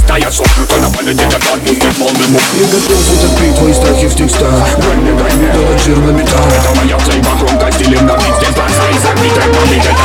хватает слов, когда полетит этот букет полный мук. Я готов утопить твои страхи в текстах. Дай мне делать жир на металл. Это моя взаима, громко стилем на бит. Здесь танца и забитый мамик, это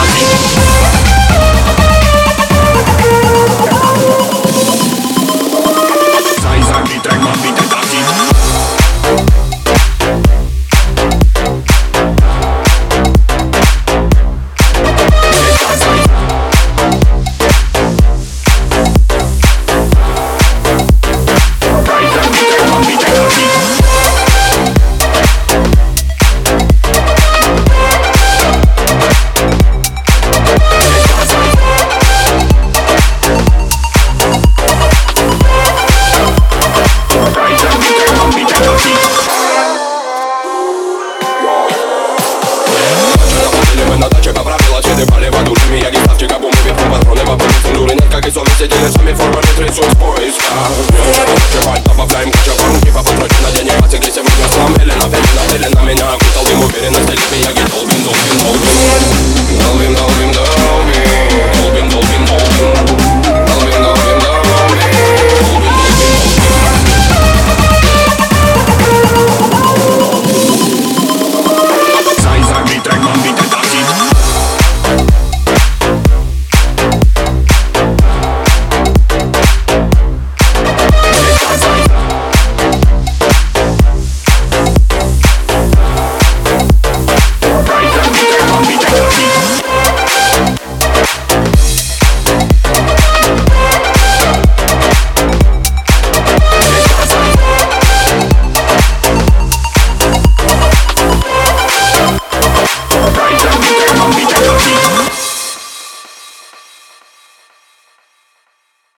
на даче поправила цветы, полива душами. Я гиставчик, об умыве, патроны вопросы цензуры. Нет, как и совести, телесами формы трясут в поисках. Чевать, добавляем куча формки, по патроне на день. Пацик, где сегодня сломелена, перена меня окутал дым уверенность. Или я долбин. Долбин.